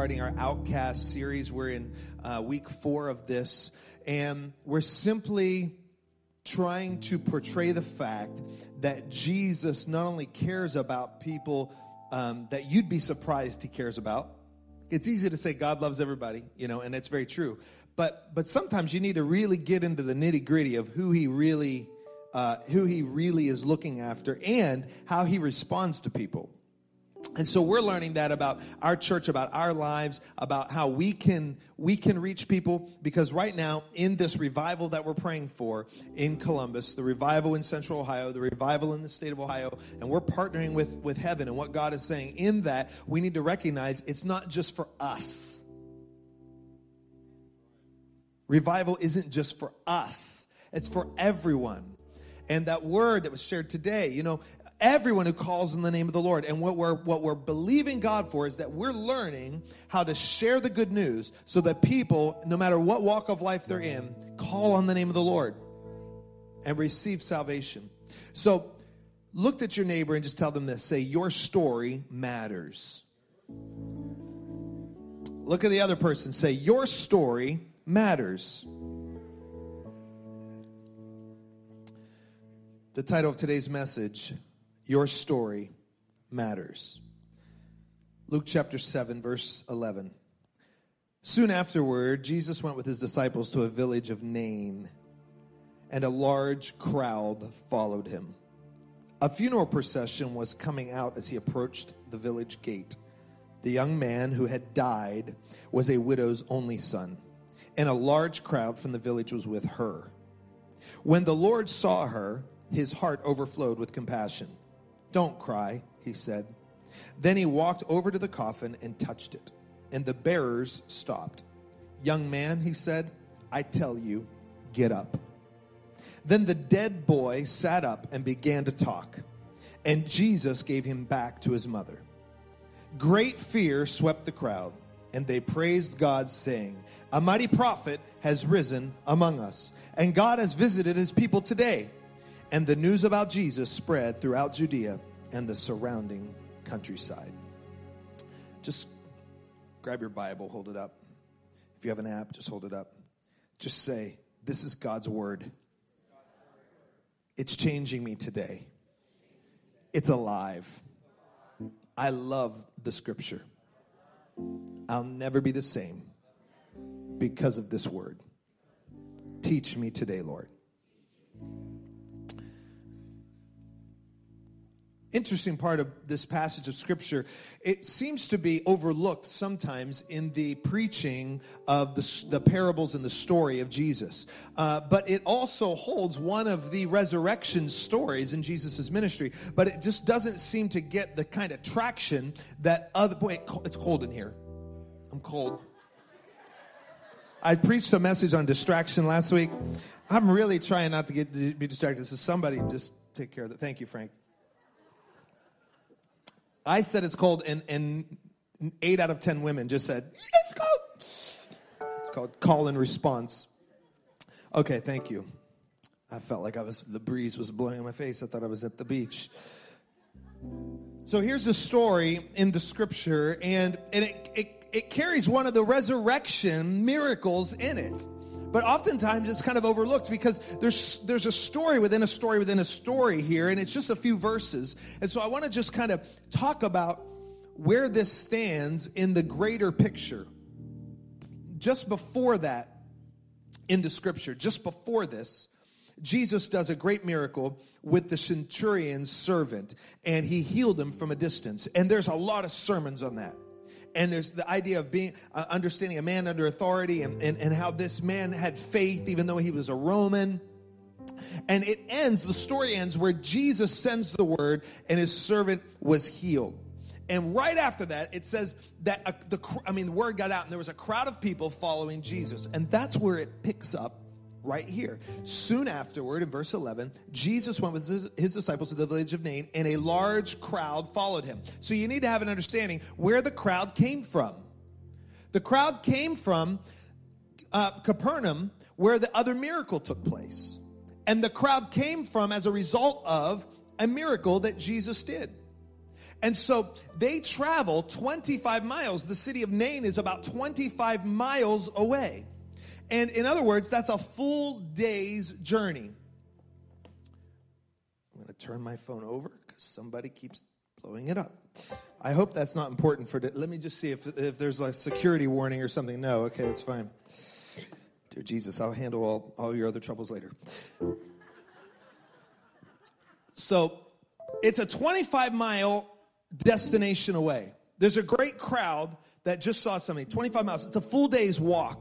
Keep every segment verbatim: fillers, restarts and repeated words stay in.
starting our Outcast series. We're in uh, week four of this, and we're simply trying to portray the fact that Jesus not only cares about people um, that you'd be surprised he cares about. It's easy to say God loves everybody, you know, and it's very true. But but sometimes you need to really get into the nitty-gritty of who he really uh, who he really is looking after and how he responds to people. And so we're learning that about our church, about our lives, about how we can we can reach people. Because right now, in this revival that we're praying for in Columbus, the revival in Central Ohio, the revival in the state of Ohio, and we're partnering with, with heaven and what God is saying in that, we need to recognize it's not just for us. Revival isn't just for us. It's for everyone. And that word that was shared today, you know, everyone who calls in the name of the Lord. And what we're what we're believing God for is that we're learning how to share the good news so that people, no matter what walk of life they're in, call on the name of the Lord and receive salvation. So look at your neighbor and just tell them this. Say, your story matters. Look at the other person. Say, your story matters. The title of today's message, Your Story Matters. Luke chapter seven, verse eleven. Soon afterward, Jesus went with his disciples to a village of Nain, and a large crowd followed him. A funeral procession was coming out as he approached the village gate. The young man who had died was a widow's only son, and a large crowd from the village was with her. When the Lord saw her, his heart overflowed with compassion. Don't cry, he said. Then he walked over to the coffin and touched it, and the bearers stopped. Young man, he said, I tell you, get up. Then the dead boy sat up and began to talk, and Jesus gave him back to his mother. Great fear swept the crowd, and they praised God, saying, a mighty prophet has risen among us, and God has visited his people today. And the news about Jesus spread throughout Judea and the surrounding countryside. Just grab your Bible, hold it up. If you have an app, just hold it up. Just say, this is God's word. It's changing me today. It's alive. I love the scripture. I'll never be the same because of this word. Teach me today, Lord. Interesting part of this passage of Scripture, it seems to be overlooked sometimes in the preaching of the, the parables and the story of Jesus. Uh, but it also holds one of the resurrection stories in Jesus' ministry. But it just doesn't seem to get the kind of traction that other... Boy, it's cold in here. I'm cold. I preached a message on distraction last week. I'm really trying not to get to be distracted. So somebody just take care of that. Thank you, Frank. I said it's cold, and, and eight out of ten women just said, it's cold. It's called call and response. Okay, thank you. I felt like I was the breeze was blowing in my face. I thought I was at the beach. So here's the story in the scripture, and, and it, it, it carries one of the resurrection miracles in it. But oftentimes it's kind of overlooked because there's there's a story within a story within a story here, and it's just a few verses. And so I want to just kind of talk about where this stands in the greater picture. Just before that, in the scripture, just before this, Jesus does a great miracle with the centurion's servant, and he healed him from a distance. And there's a lot of sermons on that. And there's the idea of being uh, understanding a man under authority and, and, and how this man had faith even though he was a Roman. And it ends, the story ends where Jesus sends the word and his servant was healed. And right after that, it says that uh, the I mean the word got out and there was a crowd of people following Jesus. And that's where it picks up right here. Soon afterward, in verse eleven, Jesus went with his, his disciples to the village of Nain, and a large crowd followed him. So you need to have an understanding where the crowd came from. The crowd came from uh, Capernaum, where the other miracle took place. And the crowd came from as a result of a miracle that Jesus did. And so they travel twenty-five miles. The city of Nain is about twenty-five miles away. And in other words, that's a full day's journey. I'm going to turn my phone over because somebody keeps blowing it up. I hope that's not important for... Let me just see if, if there's a security warning or something. No, okay, that's fine. Dear Jesus, I'll handle all, all your other troubles later. So it's a twenty-five mile destination away. There's a great crowd that just saw something. twenty-five miles. It's a full day's walk.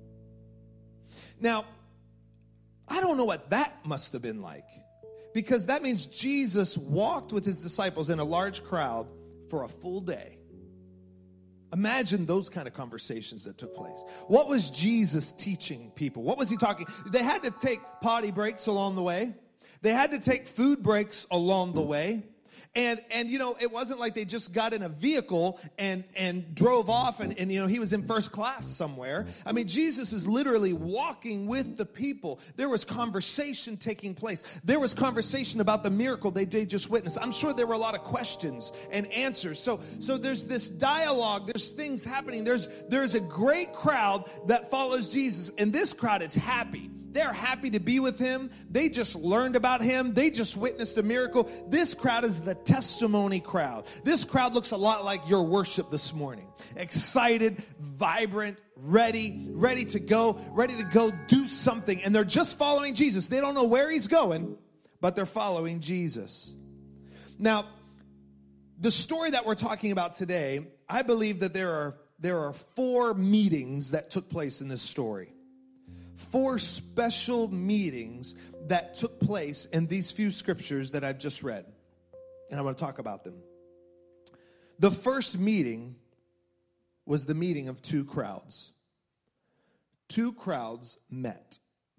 Now, I don't know what that must have been like, because that means Jesus walked with his disciples in a large crowd for a full day. Imagine those kind of conversations that took place. What was Jesus teaching people? What was he talking? They had to take potty breaks along the way. They had to take food breaks along the way. And, and you know, it wasn't like they just got in a vehicle and, and drove off and, and, you know, he was in first class somewhere. I mean, Jesus is literally walking with the people. There was conversation taking place. There was conversation about the miracle they did just witness. I'm sure there were a lot of questions and answers. So, so there's this dialogue. There's things happening. There's, there's a great crowd that follows Jesus, and this crowd is happy. They're happy to be with him. They just learned about him. They just witnessed a miracle. This crowd is the testimony crowd. This crowd looks a lot like your worship this morning. Excited, vibrant, ready, ready to go, ready to go do something. And they're just following Jesus. They don't know where he's going, but they're following Jesus. Now, the story that we're talking about today, I believe that there are, there are four meetings that took place in this story. Four special meetings that took place in these few scriptures that I've just read. And I want to talk about them. The first meeting was the meeting of two crowds. Two crowds met.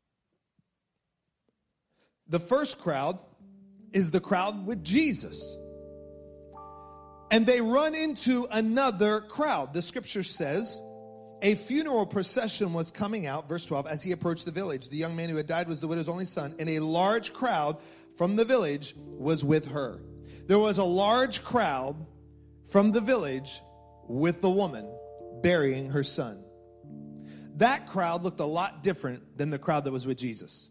The first crowd is the crowd with Jesus. And they run into another crowd. The scripture says, a funeral procession was coming out, verse twelve, as he approached the village. The young man who had died was the widow's only son, and a large crowd from the village was with her. There was a large crowd from the village with the woman burying her son. That crowd looked a lot different than the crowd that was with Jesus.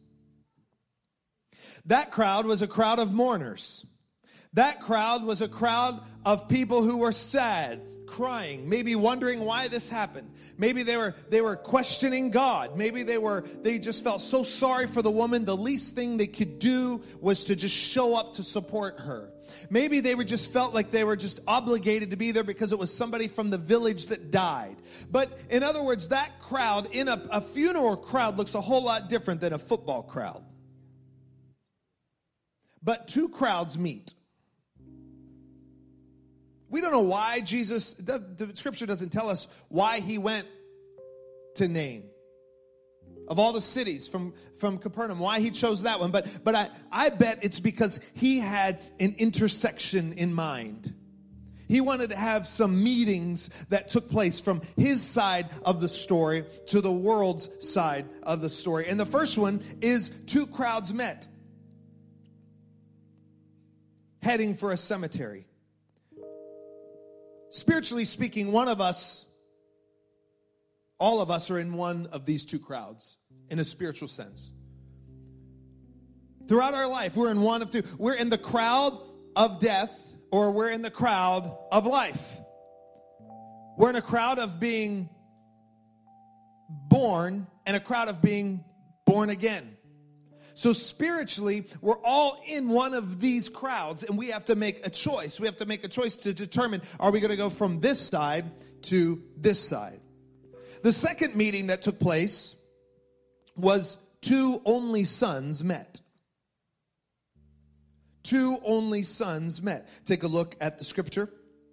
That crowd was a crowd of mourners. That crowd was a crowd of people who were sad, crying, maybe wondering why this happened. Maybe they were they were questioning God. Maybe they were they just felt so sorry for the woman. The least thing they could do was to just show up to support her. Maybe they were just felt like they were just obligated to be there because it was somebody from the village that died. But in other words, that crowd in a, a funeral crowd looks a whole lot different than a football crowd. But two crowds meet. We don't know why Jesus, the, the scripture doesn't tell us why he went to Nain. Of all the cities from, from Capernaum, why he chose that one. But, but I, I bet it's because he had an intersection in mind. He wanted to have some meetings that took place from his side of the story to the world's side of the story. And the first one is two crowds met, heading for a cemetery. Spiritually speaking, one of us, all of us are in one of these two crowds in a spiritual sense. Throughout our life, we're in one of two. We're in the crowd of death, or we're in the crowd of life. We're in a crowd of being born and a crowd of being born again. So spiritually, we're all in one of these crowds, and we have to make a choice. We have to make a choice to determine, are we going to go from this side to this side? The second meeting that took place was two only sons met. Two only sons met. Take a look at the scripture.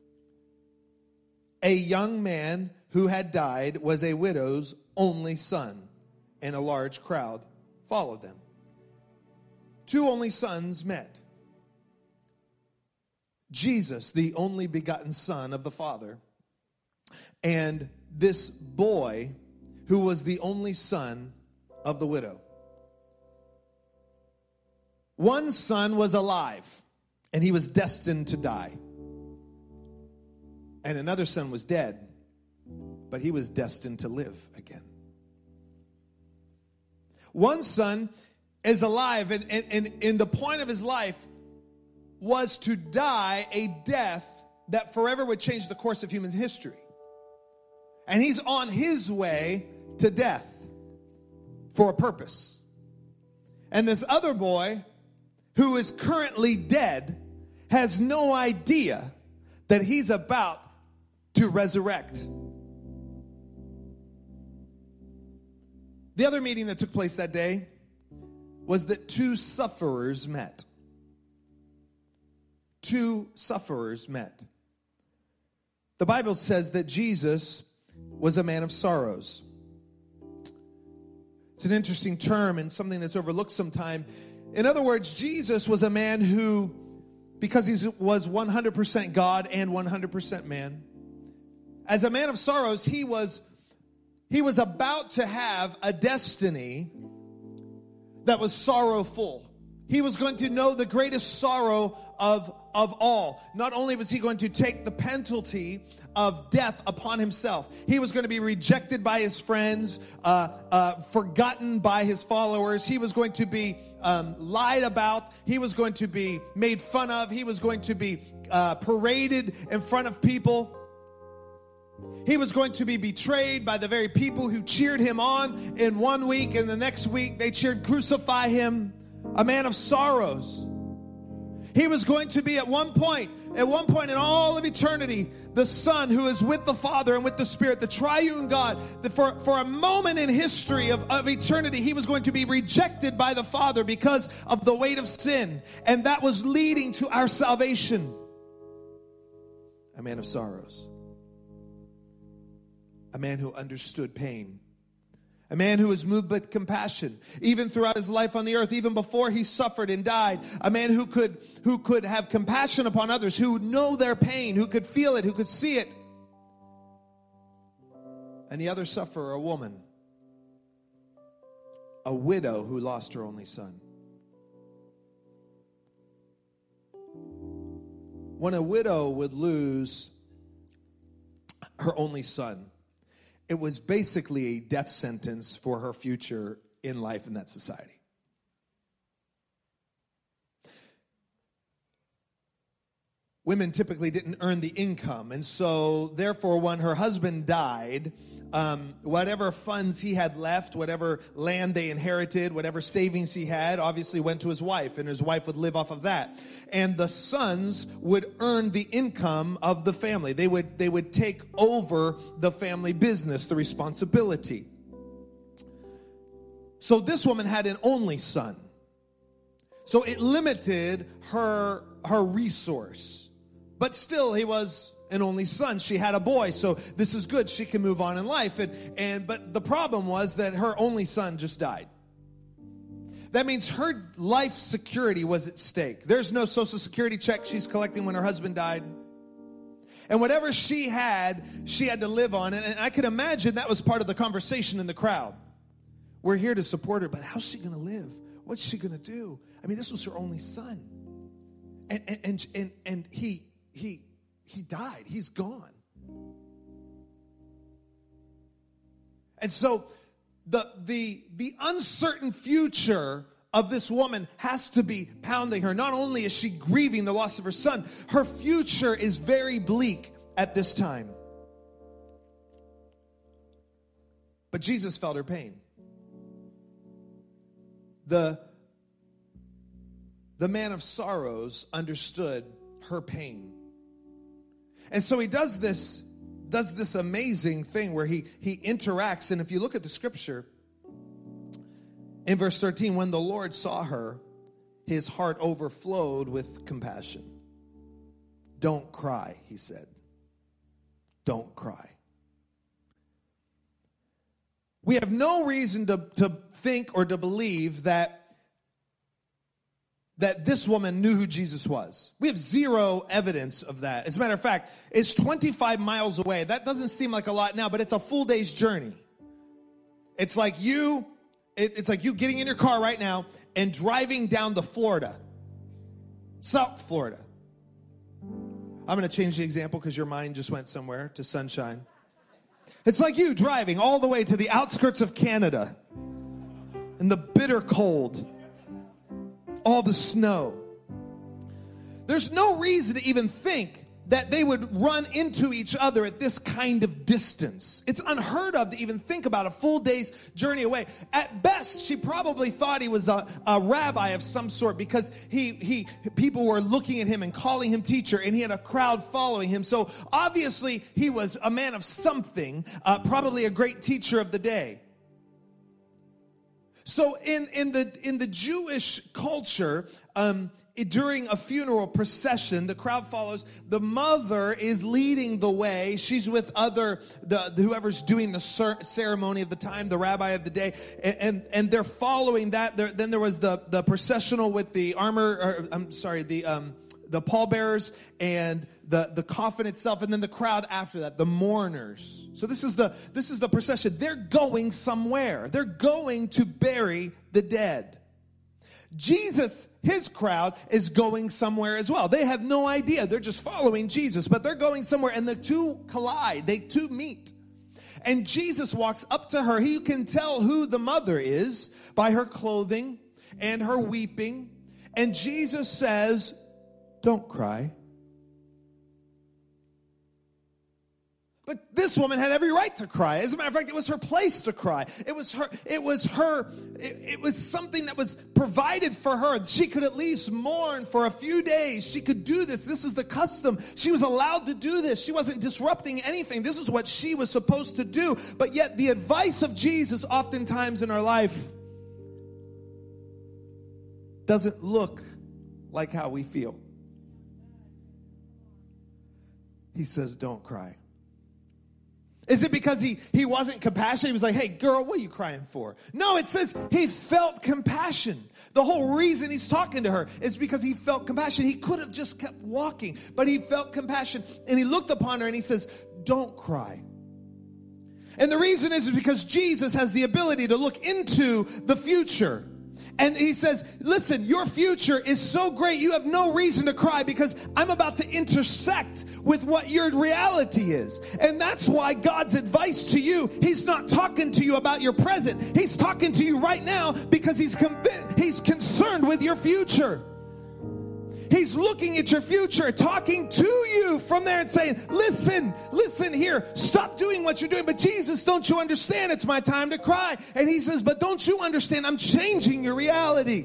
A young man who had died was a widow's only son, and a large crowd followed them. Two only sons met. Jesus, the only begotten Son of the Father, and this boy who was the only son of the widow. One son was alive, and he was destined to die. And another son was dead, but he was destined to live again. One son is alive, and, and, and, and the point of his life was to die a death that forever would change the course of human history. And he's on his way to death for a purpose. And this other boy, who is currently dead, has no idea that he's about to resurrect. The other meeting that took place that day was that two sufferers met. Two sufferers met. The Bible says that Jesus was a man of sorrows. It's an interesting term and something that's overlooked sometime. In other words, Jesus was a man who, because he was one hundred percent God and one hundred percent man, as a man of sorrows, he was he was about to have a destiny that was sorrowful. He was going to know the greatest sorrow of, of all. Not only was he going to take the penalty of death upon himself, he was going to be rejected by his friends, uh, uh, forgotten by his followers. He was going to be um, lied about. He was going to be made fun of. He was going to be uh, paraded in front of people. He was going to be betrayed by the very people who cheered him on in one week, and the next week they cheered, "Crucify him." A man of sorrows. He was going to be at one point, at one point in all of eternity, the Son who is with the Father and with the Spirit, the triune God. That for, for a moment in history of, of eternity, he was going to be rejected by the Father because of the weight of sin. And that was leading to our salvation. A man of sorrows. A man who understood pain. A man who was moved with compassion, even throughout his life on the earth, even before he suffered and died. A man who could, who could have compassion upon others, who would know their pain, who could feel it, who could see it. And the other sufferer, a woman, a widow who lost her only son. When a widow would lose her only son, it was basically a death sentence for her future in life in that society. Women typically didn't earn the income, and so therefore when her husband died, um, whatever funds he had left, whatever land they inherited, whatever savings he had, obviously went to his wife, and his wife would live off of that. And the sons would earn the income of the family. They would, they would take over the family business, the responsibility. So this woman had an only son. So it limited her, her resource. But still, he was an only son. She had a boy, so this is good. She can move on in life. And, and but the problem was that her only son just died. That means her life security was at stake. There's no Social Security check she's collecting when her husband died. And whatever she had, she had to live on. And, and I could imagine that was part of the conversation in the crowd. We're here to support her, but how's she going to live? What's she going to do? I mean, this was her only son. And and and and, and he he he died. He's gone. And so the the the uncertain future of this woman has to be pounding her. Not only is she grieving the loss of her son, her future is very bleak at this time. But Jesus felt her pain. The, the man of sorrows understood her pain. And so he does this, does this amazing thing where he, he interacts. And if you look at the scripture, in verse thirteen, when the Lord saw her, his heart overflowed with compassion. Don't cry, he said. Don't cry. We have no reason to, to think or to believe that, that this woman knew who Jesus was. We have zero evidence of that. As a matter of fact, it's twenty-five miles away. That doesn't seem like a lot now, but it's a full day's journey. It's like you, it, it's like you getting in your car right now and driving down to Florida, South Florida. I'm going to change the example because your mind just went somewhere to sunshine. It's like you driving all the way to the outskirts of Canada in the bitter cold, all the snow. There's no reason to even think that they would run into each other at this kind of distance. It's unheard of to even think about a full day's journey away. At best, she probably thought he was a, a rabbi of some sort because he, he, people were looking at him and calling him teacher, and he had a crowd following him. So obviously, he was a man of something, uh, probably a great teacher of the day. So in, in the, in the Jewish culture, um, during a funeral procession, the crowd follows. The mother is leading the way. She's with other, the, the whoever's doing the cer- ceremony of the time, the rabbi of the day, and and, and they're following that. There, then there was the, the processional with the armor. Or, I'm sorry, the um, the pallbearers and the the coffin itself, and then the crowd after that, the mourners. So this is the this is the procession. They're going somewhere. They're going to bury the dead. Jesus, his crowd, is going somewhere as well. They have no idea. They're just following Jesus, but they're going somewhere, and the two collide. They two meet. And Jesus walks up to her. He can tell who the mother is by her clothing and her weeping. And Jesus says, "Don't cry." But this woman had every right to cry. As a matter of fact, it was her place to cry. It was her, it was her, it, it was something that was provided for her. She could at least mourn for a few days. She could do this. This is the custom. She was allowed to do this. She wasn't disrupting anything. This is what she was supposed to do. But yet the advice of Jesus oftentimes in our life doesn't look like how we feel. He says, "Don't cry." Is it because he, he wasn't compassionate? He was like, "Hey, girl, what are you crying for?" No, it says he felt compassion. The whole reason he's talking to her is because he felt compassion. He could have just kept walking, but he felt compassion. And he looked upon her and he says, "Don't cry." And the reason is because Jesus has the ability to look into the future. And he says, "Listen, your future is so great, you have no reason to cry because I'm about to intersect with what your reality is." And that's why God's advice to you, he's not talking to you about your present. He's talking to you right now because he's convinced, he's concerned with your future. He's looking at your future, talking to you from there and saying, listen, listen here, stop doing what you're doing. But Jesus, don't you understand? It's my time to cry. And he says, but don't you understand? I'm changing your reality.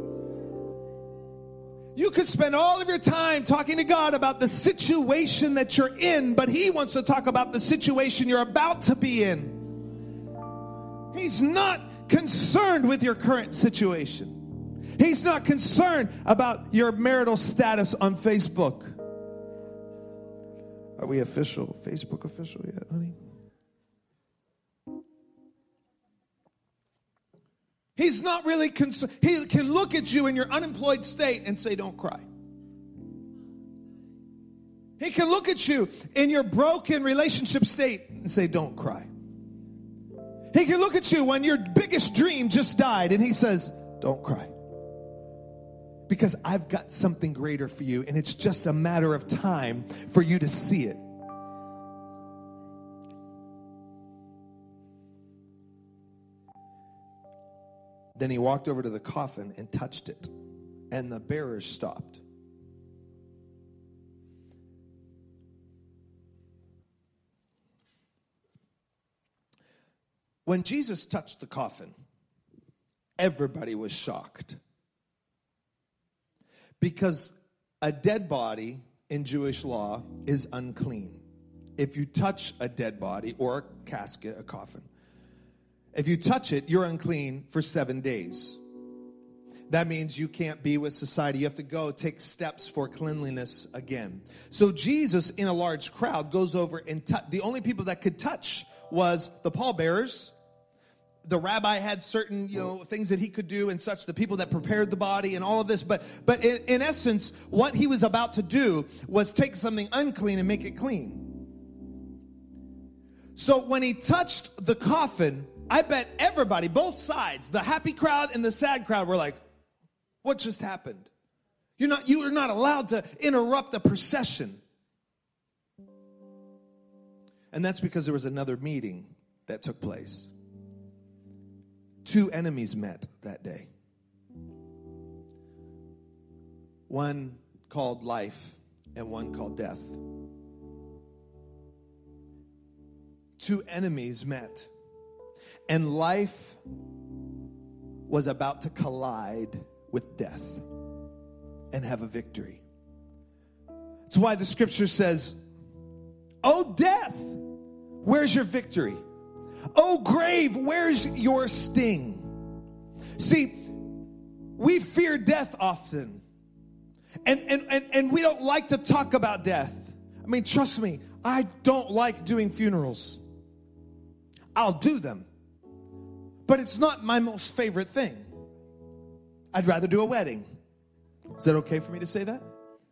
You could spend all of your time talking to God about the situation that you're in, but he wants to talk about the situation you're about to be in. He's not concerned with your current situation. He's not concerned about your marital status on Facebook. Are we official, Facebook official yet, honey? He's not really concerned. He can look at you in your unemployed state and say, "Don't cry." He can look at you in your broken relationship state and say, "Don't cry." He can look at you when your biggest dream just died and he says, "Don't cry." Because I've got something greater for you, and it's just a matter of time for you to see it. Then he walked over to the coffin and touched it, and the bearers stopped. When Jesus touched the coffin, everybody was shocked. Because a dead body in Jewish law is unclean. If you touch a dead body or a casket, a coffin, if you touch it, you're unclean for seven days. That means you can't be with society. You have to go take steps for cleanliness again. So Jesus, in a large crowd, goes over and touch. The only people that could touch was the pallbearers. The rabbi had certain, you know, things that he could do and such, the people that prepared the body and all of this. But but in, in essence, what he was about to do was take something unclean and make it clean. So when he touched the coffin, I bet everybody, both sides, the happy crowd and the sad crowd were like, "What just happened? You're not, you are not allowed to interrupt the procession." And that's because there was another meeting that took place. Two enemies met that day. One called life and one called death. Two enemies met. And life was about to collide with death and have a victory. That's why the scripture says, "Oh death, where's your victory? Oh grave, where's your sting?" See, we fear death often. And, and, and, and we don't like to talk about death. I mean, trust me, I don't like doing funerals. I'll do them. But it's not my most favorite thing. I'd rather do a wedding. Is that okay for me to say that?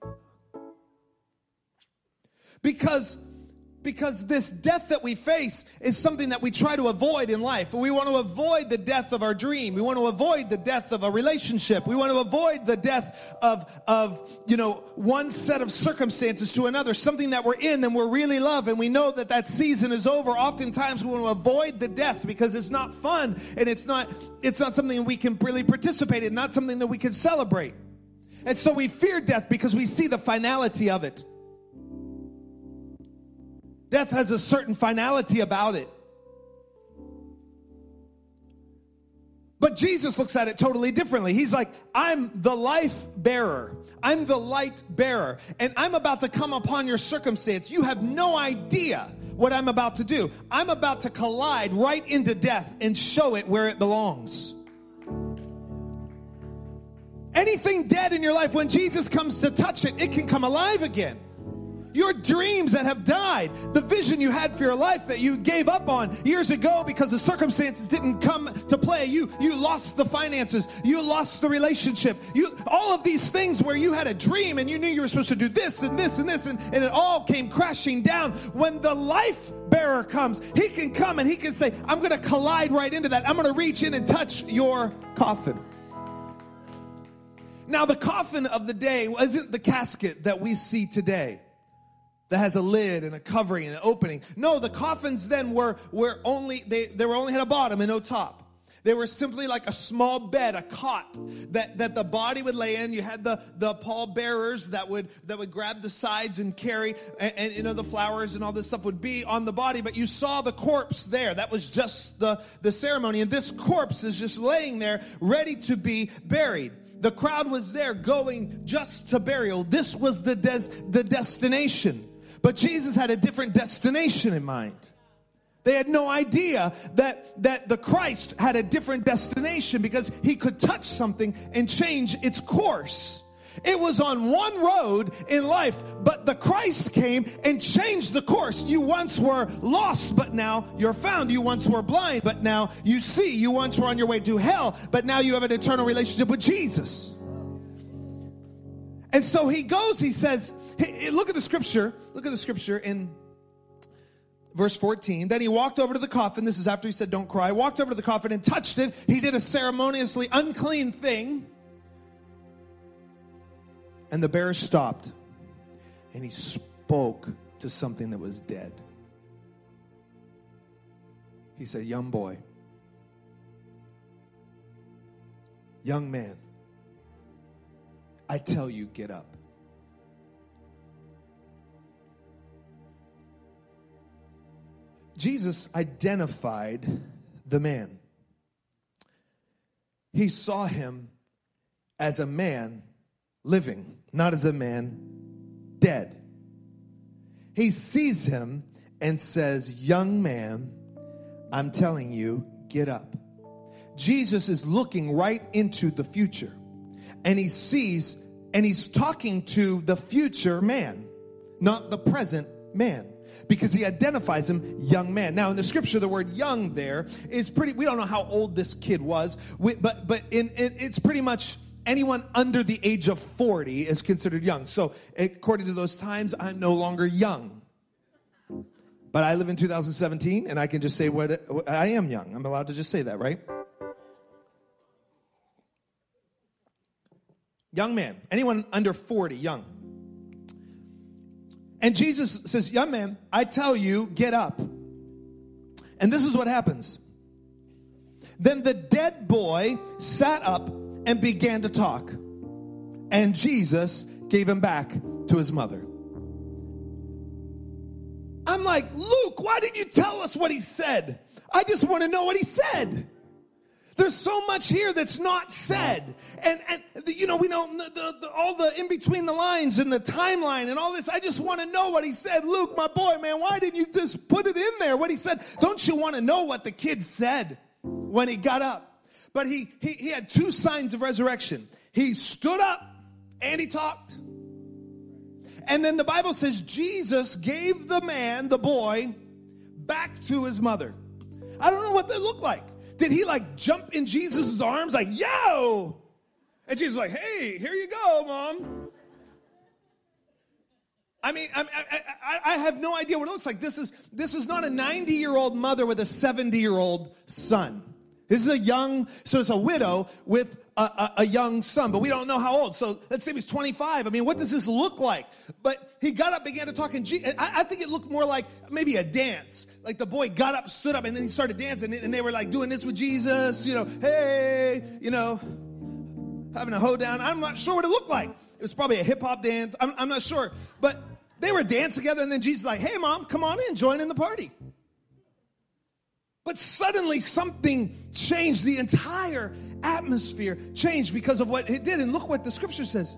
Because, because this death that we face is something that we try to avoid in life. We want to avoid the death of our dream. We want to avoid the death of a relationship. We want to avoid the death of, of, you know, one set of circumstances to another. Something that we're in and we're really love and we know that that season is over. Oftentimes we want to avoid the death because it's not fun and it's not, it's not something we can really participate in, not something that we can celebrate. And so we fear death because we see the finality of it. Death has a certain finality about it. But Jesus looks at it totally differently. He's like, I'm the life bearer. I'm the light bearer. And I'm about to come upon your circumstance. You have no idea what I'm about to do. I'm about to collide right into death and show it where it belongs. Anything dead in your life, when Jesus comes to touch it, it can come alive again. Your dreams that have died, the vision you had for your life that you gave up on years ago because the circumstances didn't come to play. You, you lost the finances. You lost the relationship. You, all of these things where you had a dream and you knew you were supposed to do this and this and this and, and it all came crashing down. When the life bearer comes, he can come and he can say, I'm going to collide right into that. I'm going to reach in and touch your coffin. Now, the coffin of the day wasn't the casket that we see today that has a lid and a covering and an opening. No, the coffins then were, were only, they, they were only had a bottom and no top. They were simply like a small bed, a cot that, that the body would lay in. You had the, the pallbearers that would, that would grab the sides and carry, and, and, you know, the flowers and all this stuff would be on the body, but you saw the corpse there. That was just the, the ceremony. And this corpse is just laying there ready to be buried. The crowd was there going just to burial. This was the des- the destination. But Jesus had a different destination in mind. They had no idea that, that the Christ had a different destination because he could touch something and change its course. It was on one road in life, but the Christ came and changed the course. You once were lost, but now you're found. You once were blind, but now you see. You once were on your way to hell, but now you have an eternal relationship with Jesus. And so he goes, he says, hey, look at the scripture. Look at the scripture in verse fourteen. Then he walked over to the coffin. This is after he said, don't cry. Walked over to the coffin and touched it. He did a ceremoniously unclean thing. And the bearer stopped. And he spoke to something that was dead. He said, young boy, young man, I tell you, get up. Jesus identified the man. He saw him as a man living, not as a man dead. He sees him and says, young man, I'm telling you, get up. Jesus is looking right into the future. And he sees, and he's talking to the future man, not the present man. Because he identifies him, young man. Now, in the scripture, the word young there is pretty, we don't know how old this kid was, we, but but in, in it's pretty much anyone under the age of forty is considered young. So, according to those times, I'm no longer young. But I live in two thousand seventeen, and I can just say what I am young. I'm allowed to just say that, right? Young man. Anyone under forty, young. And Jesus says, young man, I tell you, get up. And this is what happens. Then the dead boy sat up and began to talk. And Jesus gave him back to his mother. I'm like, Luke, why didn't you tell us what he said? I just want to know what he said. There's so much here that's not said. And, and you know, we know the, the, the, all the in between the lines and the timeline and all this. I just want to know what he said. Luke, my boy, man, why didn't you just put it in there, what he said? Don't you want to know what the kid said when he got up? But he, he, he had two signs of resurrection. He stood up and he talked. And then the Bible says Jesus gave the man, the boy, back to his mother. I don't know what that looked like. Did he like jump in Jesus' arms like, yo? And Jesus was like, hey, here you go, Mom. I mean, I, I, I, I have no idea what it looks like. This is, this is not a ninety-year-old mother with a seventy-year-old son. This is a young, so it's a widow with a, a, a young son, but we don't know how old. So let's say he's twenty-five. I mean, what does this look like? But he got up, began to talk, and I, I think it looked more like maybe a dance. Like the boy got up, stood up, and then he started dancing, and they were like doing this with Jesus, you know, hey, you know, having a hoedown. I'm not sure what it looked like. It was probably a hip-hop dance. I'm, I'm not sure. But they were dancing together, and then Jesus was like, hey, Mom, come on in, join in the party. But suddenly something changed. The entire atmosphere changed because of what it did. And look what the scripture says.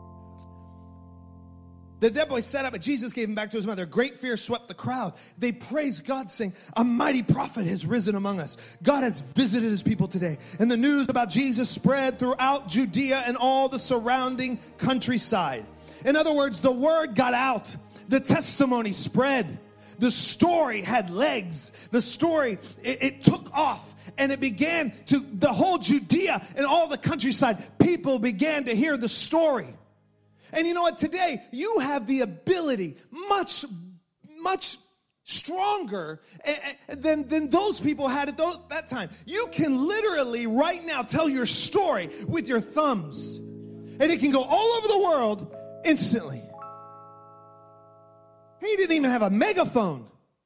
The dead boy sat up, and Jesus gave him back to his mother. Great fear swept the crowd. They praised God, saying, a mighty prophet has risen among us. God has visited his people today. And the news about Jesus spread throughout Judea and all the surrounding countryside. In other words, the word got out. The testimony spread. The story had legs. The story, it, it took off. And it began to, the whole Judea and all the countryside, people began to hear the story. And you know what? Today, you have the ability, much, much stronger than, than those people had at those, that time. You can literally right now tell your story with your thumbs. And it can go all over the world instantly. He didn't even have a megaphone.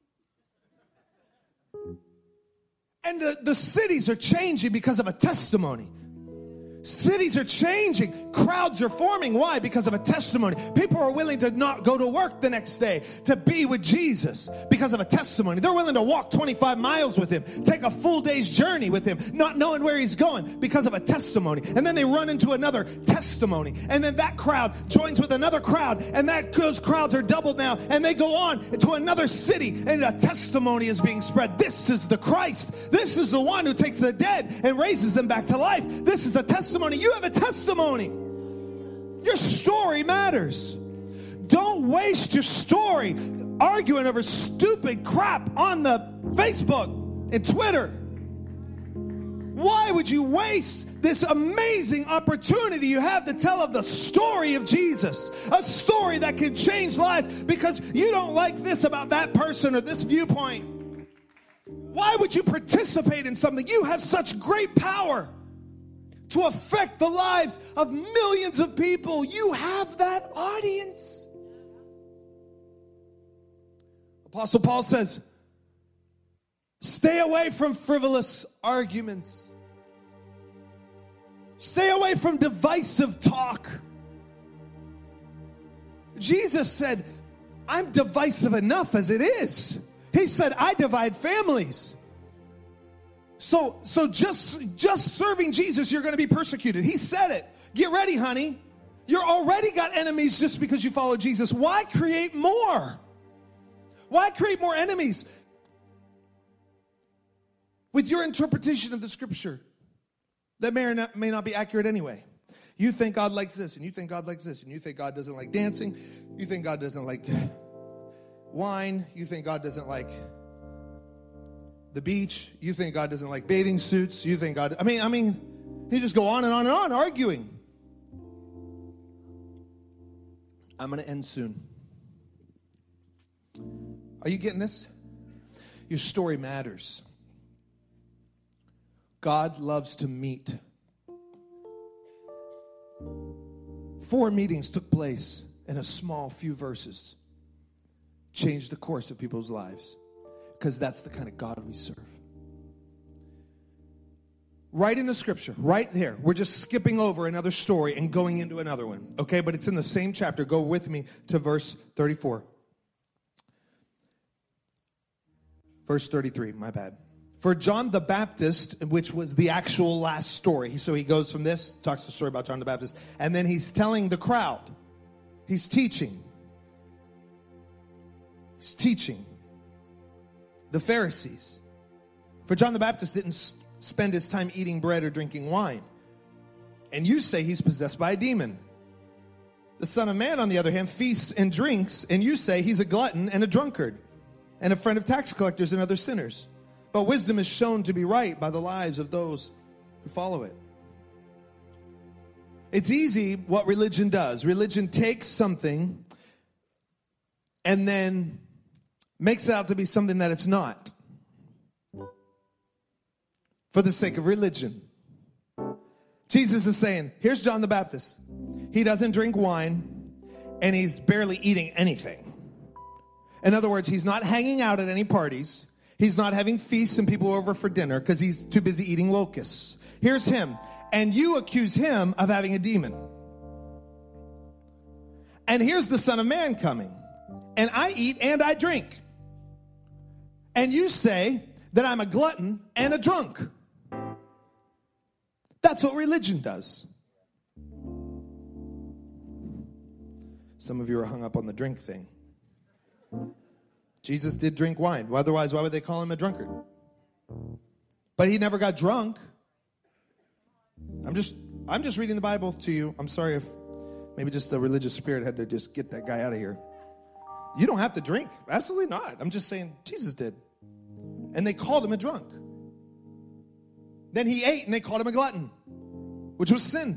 And the, the cities are changing because of a testimony. Cities are changing. Crowds are forming. Why? Because of a testimony. People are willing to not go to work the next day to be with Jesus because of a testimony. They're willing to walk twenty-five miles with him, take a full day's journey with him, not knowing where he's going because of a testimony. And then they run into another testimony. And then that crowd joins with another crowd. And that those crowds are doubled now. And they go on to another city. And a testimony is being spread. This is the Christ. This is the one who takes the dead and raises them back to life. This is a testimony. You have a testimony. Your story matters. Don't waste your story arguing over stupid crap on the Facebook and Twitter. Why would you waste this amazing opportunity you have to tell of the story of Jesus? A story that can change lives because you don't like this about that person or this viewpoint. Why would you participate in something? You have such great power to affect the lives of millions of people. You have that audience. Apostle Paul says, stay away from frivolous arguments. Stay away from divisive talk. Jesus said, I'm divisive enough as it is. He said, I divide families. So, so just, just serving Jesus, you're going to be persecuted. He said it. Get ready, honey. You're already got enemies just because you follow Jesus. Why create more? Why create more enemies? With your interpretation of the scripture, that may or not, may not be accurate anyway. You think God likes this, and you think God likes this, and you think God doesn't like dancing. You think God doesn't like wine. You think God doesn't like the beach. You think God doesn't like bathing suits. You think God, I mean, I mean, you just go on and on and on arguing. I'm going to end soon. Are you getting this? Your story matters. God loves to meet. Four meetings took place in a small few verses. change the course of people's lives, because that's the kind of God we serve. Right in the scripture, right there. We're just skipping over another story and going into another one, okay? But it's in the same chapter. Go with me to verse thirty-four. Verse thirty-three, my bad. For John the Baptist, which was the actual last story. So he goes from this, talks the story about John the Baptist, and then he's telling the crowd. He's teaching. He's teaching the Pharisees. For John the Baptist didn't spend his time eating bread or drinking wine. And you say he's possessed by a demon. The Son of Man, on the other hand, feasts and drinks, and you say he's a glutton and a drunkard, and a friend of tax collectors and other sinners. But wisdom is shown to be right by the lives of those who follow it. It's easy what religion does. Religion takes something and then makes it out to be something that it's not, for the sake of religion. Jesus is saying, here's John the Baptist. He doesn't drink wine, and he's barely eating anything. In other words, he's not hanging out at any parties. He's not having feasts and people over for dinner because he's too busy eating locusts. Here's him. And you accuse him of having a demon. And here's the Son of Man coming. And I eat and I drink. And you say that I'm a glutton and a drunk. That's what religion does. Some of you are hung up on the drink thing. Jesus did drink wine. Otherwise, why would they call him a drunkard? But he never got drunk. I'm just I'm just reading the Bible to you. I'm sorry if maybe just the religious spirit had to just get that guy out of here. You don't have to drink. Absolutely not. I'm just saying Jesus did. And they called him a drunk. Then he ate and they called him a glutton, which was sin.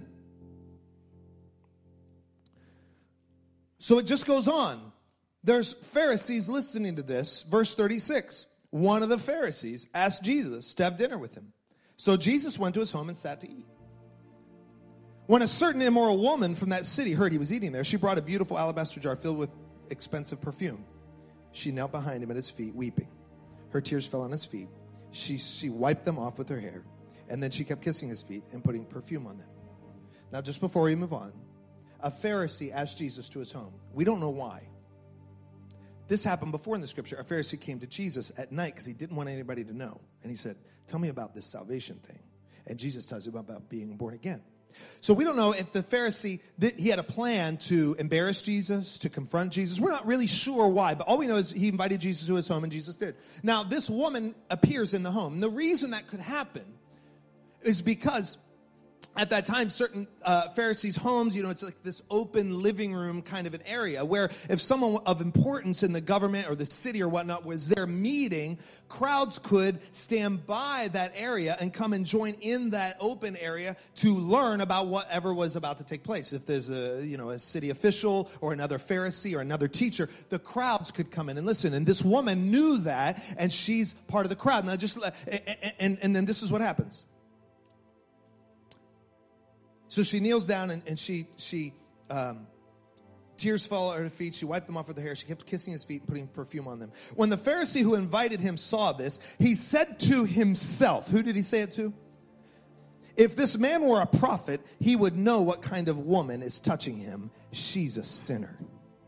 So it just goes on. There's Pharisees listening to this. Verse thirty-six. One of the Pharisees asked Jesus to have dinner with him. So Jesus went to his home and sat to eat. When a certain immoral woman from that city heard he was eating there, she brought a beautiful alabaster jar filled with expensive perfume. She knelt behind him at his feet, weeping. Her tears fell on his feet. She, she wiped them off with her hair, and then she kept kissing his feet and putting perfume on them. Now, just before we move on, a Pharisee asked Jesus to his home. We don't know why. This happened before in the scripture. A Pharisee came to Jesus at night because he didn't want anybody to know. And he said, tell me about this salvation thing. And Jesus tells him about being born again. So we don't know if the Pharisee, he had a plan to embarrass Jesus, to confront Jesus. We're not really sure why, but all we know is he invited Jesus to his home, and Jesus did. Now, this woman appears in the home. And the reason that could happen is because at that time, certain uh, Pharisees' homes, you know, it's like this open living room kind of an area where if someone of importance in the government or the city or whatnot was there meeting, crowds could stand by that area and come and join in that open area to learn about whatever was about to take place. If there's a, you know, a city official or another Pharisee or another teacher, the crowds could come in and listen. And this woman knew that, and she's part of the crowd. Now, just and, and, and then this is what happens. So she kneels down and, and she, she um, tears fell at her feet. She wiped them off with her hair. She kept kissing his feet and putting perfume on them. When the Pharisee who invited him saw this, he said to himself, who did he say it to? If this man were a prophet, he would know what kind of woman is touching him. She's a sinner.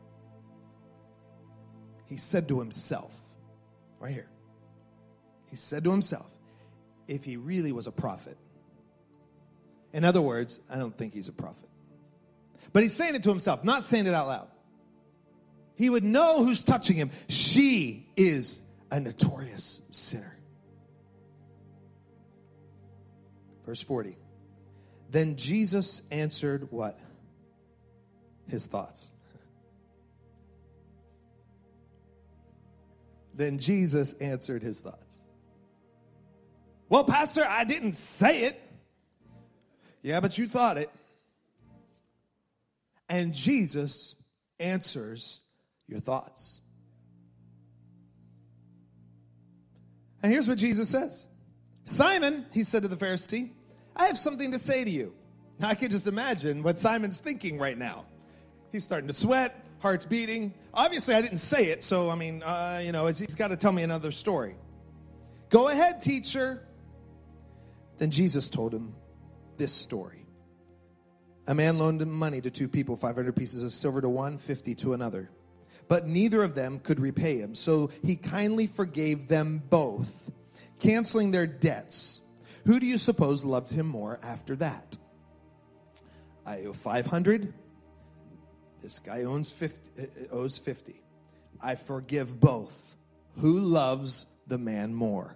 He said to himself, right here. He said to himself, if he really was a prophet. In other words, I don't think he's a prophet. But he's saying it to himself, not saying it out loud. He would know who's touching him. She is a notorious sinner. Verse forty. Then Jesus answered what? His thoughts. Then Jesus answered his thoughts. Well, Pastor, I didn't say it. Yeah, but you thought it. And Jesus answers your thoughts. And here's what Jesus says. Simon, he said to the Pharisee, I have something to say to you. Now, I can just imagine what Simon's thinking right now. He's starting to sweat. heart's beating. Obviously, I didn't say it, so, I mean, uh, you know, it's, he's got to tell me another story. Go ahead, teacher. Then Jesus told him this story. A man loaned him money to two people, five hundred pieces of silver to one, fifty to another. But neither of them could repay him, so he kindly forgave them both, canceling their debts. Who do you suppose loved him more after that? I owe five hundred. This guy owns fifty, owes fifty. I forgive both. Who loves the man more?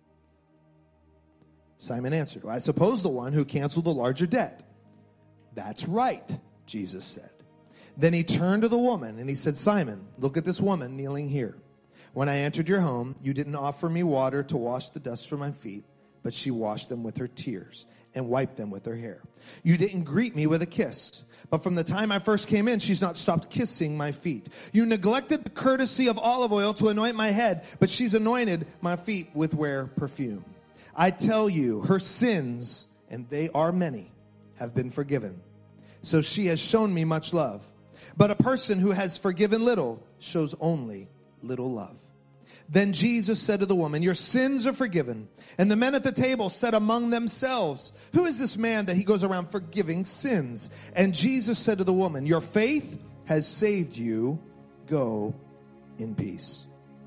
Simon answered, I suppose the one who canceled the larger debt. That's right, Jesus said. Then he turned to the woman and he said, Simon, look at this woman kneeling here. When I entered your home, you didn't offer me water to wash the dust from my feet, but she washed them with her tears and wiped them with her hair. You didn't greet me with a kiss, but from the time I first came in, she's not stopped kissing my feet. You neglected the courtesy of olive oil to anoint my head, but she's anointed my feet with rare perfume. I tell you, her sins, and they are many, have been forgiven. So she has shown me much love. But a person who has forgiven little shows only little love. Then Jesus said to the woman, your sins are forgiven. And the men at the table said among themselves, who is this man that he goes around forgiving sins? And Jesus said to the woman, your faith has saved you. Go in peace.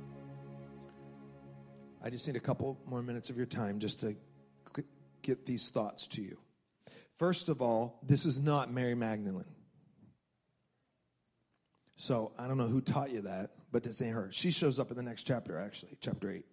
I just need a couple more minutes of your time just to get these thoughts to you. First of all, this is not Mary Magdalene. So I don't know who taught you that, but this ain't her. She shows up in the next chapter, actually, chapter eight.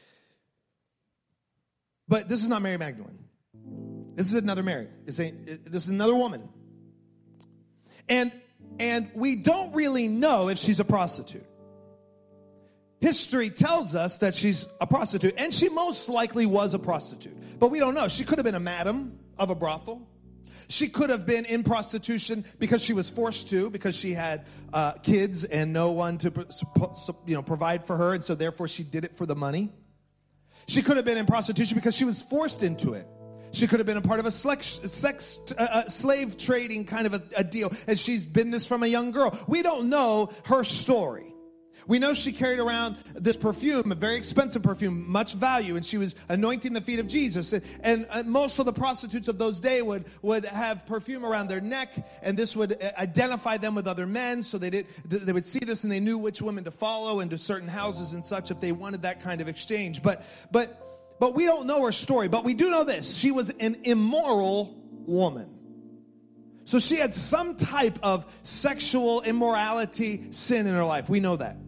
But this is not Mary Magdalene. This is another Mary. This, ain't, this is another woman. And, and we don't really know if she's a prostitute. History tells us that she's a prostitute, and she most likely was a prostitute. But we don't know. She could have been a madam of a brothel. She could have been in prostitution because she was forced to, because she had uh, kids and no one to you know, provide for her, and so therefore she did it for the money. She could have been in prostitution because she was forced into it. She could have been a part of a sex, sex uh, slave trading kind of a, a deal, and she's been this from a young girl. We don't know her story. We know she carried around this perfume, a very expensive perfume, much value, and she was anointing the feet of Jesus. And, and, and most of the prostitutes of those days would, would have perfume around their neck, and this would identify them with other men, so they did they would see this and they knew which women to follow into certain houses and such if they wanted that kind of exchange. But but but we don't know her story, but we do know this. She was an immoral woman. So she had some type of sexual immorality, sin in her life. We know that.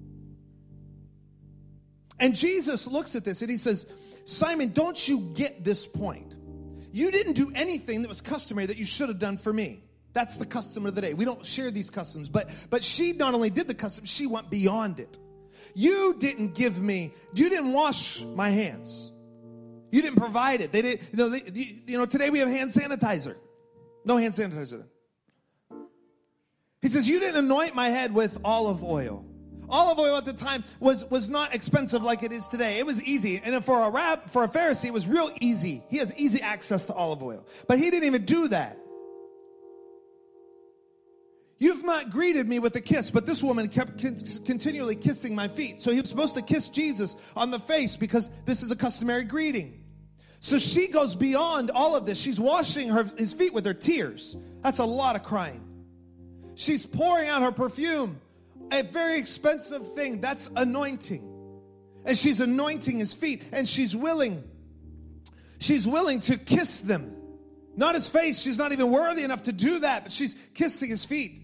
And Jesus looks at this and he says, Simon, don't you get this point? You didn't do anything that was customary that you should have done for me. That's the custom of the day. We don't share these customs. But but she not only did the custom, she went beyond it. You didn't give me, you didn't wash my hands. You didn't provide it. They didn't, you know, they, you know, today we have hand sanitizer. No hand sanitizer. He says, you didn't anoint my head with olive oil. Olive oil at the time was, was not expensive like it is today. It was easy. And for a rab, for a Pharisee, it was real easy. He has easy access to olive oil. But he didn't even do that. You've not greeted me with a kiss, but this woman kept con- continually kissing my feet. So he was supposed to kiss Jesus on the face because this is a customary greeting. So she goes beyond all of this. She's washing her, his feet with her tears. That's a lot of crying. She's pouring out her perfume. A very expensive thing. That's anointing. And she's anointing his feet. And she's willing. She's willing to kiss them. Not his face. She's not even worthy enough to do that. But she's kissing his feet.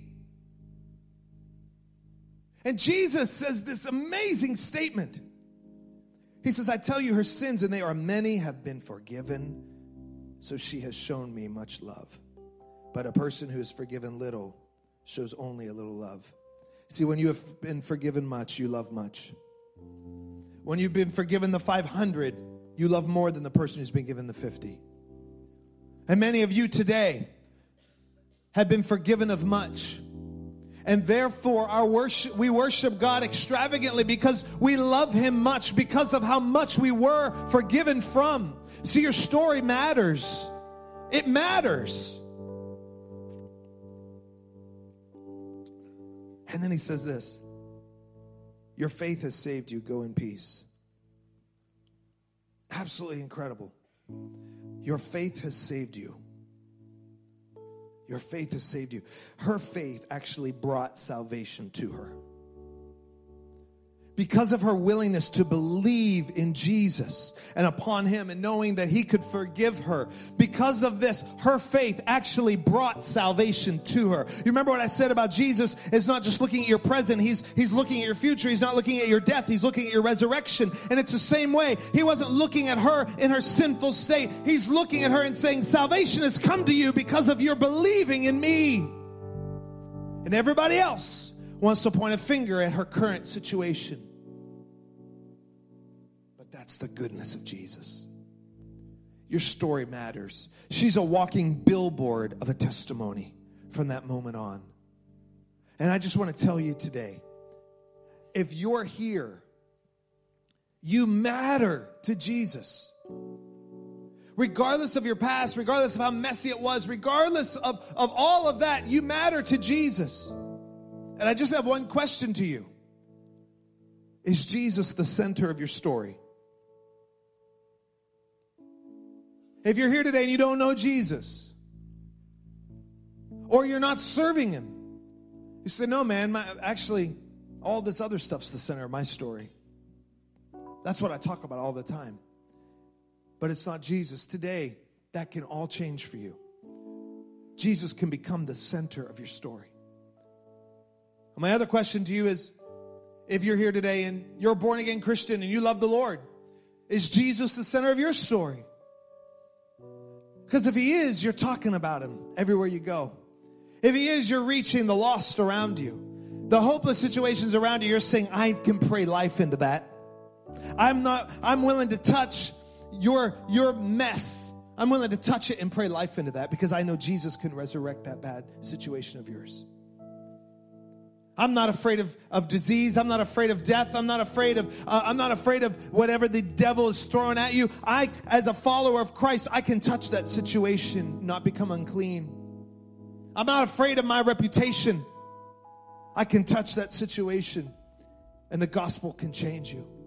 And Jesus says this amazing statement. He says, I tell you, her sins, and they are many, have been forgiven. So she has shown me much love. But a person who is forgiven little shows only a little love. See, when you have been forgiven much, you love much. When you've been forgiven the five hundred, you love more than the person who's been given the fifty. And many of you today have been forgiven of much. And therefore, our worship, we worship God extravagantly because we love him much, because of how much we were forgiven from. See, your story matters. It matters. And then he says this, your faith has saved you. Go in peace. Absolutely incredible. Your faith has saved you. Your faith has saved you. Her faith actually brought salvation to her. Because of her willingness to believe in Jesus and upon him and knowing that he could forgive her. Because of this, her faith actually brought salvation to her. You remember what I said about Jesus is not just looking at your present. He's, he's looking at your future. He's not looking at your death. He's looking at your resurrection. And it's the same way. He wasn't looking at her in her sinful state. He's looking at her and saying, salvation has come to you because of your believing in me. And everybody else wants to point a finger at her current situation. But that's the goodness of Jesus. Your story matters. She's a walking billboard of a testimony from that moment on. And I just want to tell you today, if you're here, you matter to Jesus. Regardless of your past, regardless of how messy it was, regardless of, of all of that, you matter to Jesus. And I just have one question to you. Is Jesus the center of your story? If you're here today and you don't know Jesus, or you're not serving him, you say, no, man, my, actually, all this other stuff's the center of my story. That's what I talk about all the time. But it's not Jesus. Today, that can all change for you. Jesus can become the center of your story. My other question to you is, if you're here today and you're a born-again Christian and you love the Lord, is Jesus the center of your story? Because if he is, you're talking about him everywhere you go. If he is, you're reaching the lost around you. The hopeless situations around you, you're saying, I can pray life into that. I'm not, I'm willing to touch your, your mess. I'm willing to touch it and pray life into that because I know Jesus can resurrect that bad situation of yours. I'm not afraid of, of disease. I'm not afraid of death. I'm not afraid of, uh, I'm not afraid of whatever the devil is throwing at you. I, as a follower of Christ, I can touch that situation, not become unclean. I'm not afraid of my reputation. I can touch that situation and the gospel can change you.